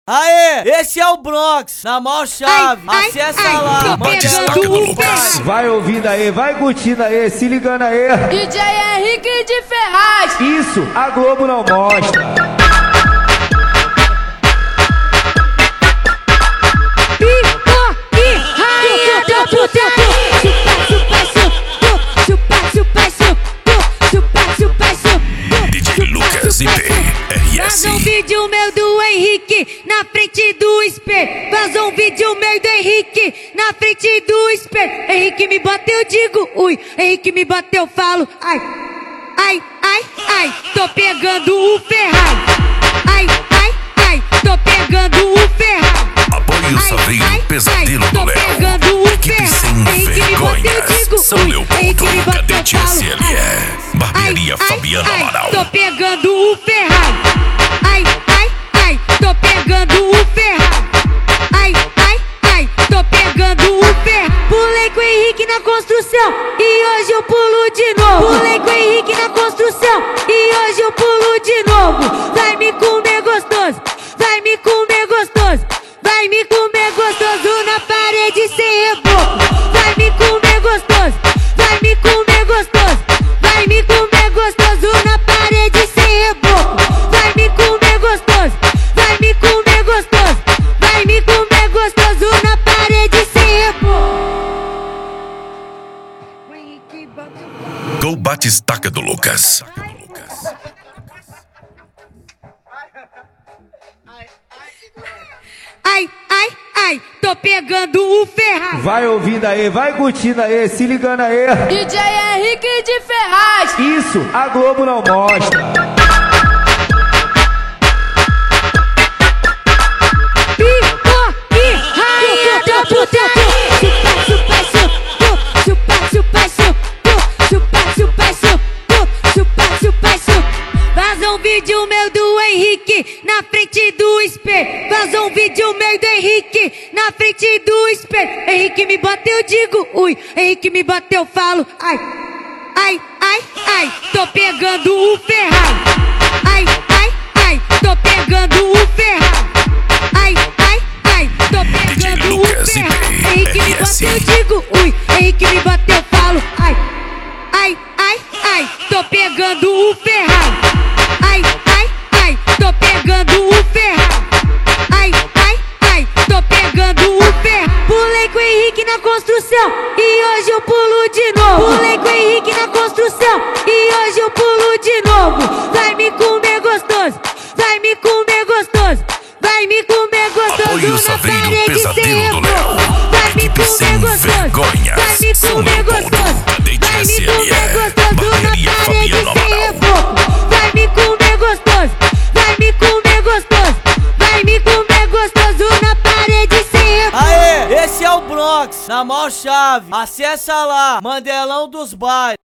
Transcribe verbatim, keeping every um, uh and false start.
Aê, esse é o Bronx, na maior chave, ai, acessa ai, lá, Mandelão Lucas. Vai ouvindo aí, vai curtindo aí, se ligando aí. D J Henrique de Ferraz. Isso, a Globo não mostra. D J Lucas I P R S. Faz um vídeo meu do Henrique na frente do espelho. Faz um vídeo meu do Henrique na frente do espelho. Henrique me bateu, eu digo ui. Henrique me bateu, eu falo ai. Ai, ai, ai, tô pegando o Ferraz. Ai, ai, ai, tô pegando o Ferraz. Apoie o Saveiro Pesadelo do Léo. Pegando o Equipe sem vergonhas. São Leopoldo, Cadete S L E. Barbearia Fabiana Amaral. Tô pegando o Ferraz. Ai, ai, ai, tô pegando o Ferraz. Ai, ai, ai, tô pegando o Ferraz. Pulei com o Henrique na construção e hoje eu pulo de novo. Pulei com o Henrique na construção e hoje eu pulo de novo. Vai me comer gostoso, vai me comer gostoso, vai me comer gostoso na parede sem reboco. Vai me comer gostoso, vai me comer gostoso, vai me comer gostoso na parede sem reboco. Vai me comer gostoso, vai me comer gostoso, vai me comer gostoso na parede sem reboco. Gol Batistaca do Lucas. Ai, ai, ai, tô pegando o Ferraz. Vai ouvindo aí, vai curtindo aí, se ligando aí. D J Henrique de Ferraz. Isso, a Globo não mostra. Faz um vídeo meu do Henrique na frente do espelho. Faz um vídeo meu do Henrique na frente do espelho. Henrique me bateu, eu digo ui. Henrique me bateu, eu falo ai. Ai, ai, ai, tô pegando o Ferraz. Ai, ai, ai, tô pegando o Ferraz. Ai, ai, ai, tô pegando o Ferraz. Henrique me bateu, eu digo ui. Henrique me bateu, eu falo ai. Ai, ai, ai, tô pegando o Ferraz. Ai, ai, ai, tô pegando o Ferraz. Ai, ai, ai, tô pegando o Ferraz. Pulei com o Henrique na construção e hoje eu pulo de novo. Pulei com o Henrique na construção e hoje eu pulo de novo. Vai me comer gostoso, vai me comer gostoso, vai me comer gostoso. Apoie o Saveiro Pesadelo do Léo. Vai me Equipe sem comer gostoso, vergonhas. vai me São comer Leopoldo, gostoso, Cadete vai me S L comer E. gostoso Barbearia na parede Fabiana sem Amaral. reboco. Vai me comer gostoso, vai me comer gostoso, vai me comer gostoso na parede sem reboco. Aê, esse é o Bronx, na maior chave, acessa lá, Mandelão dos Bailes.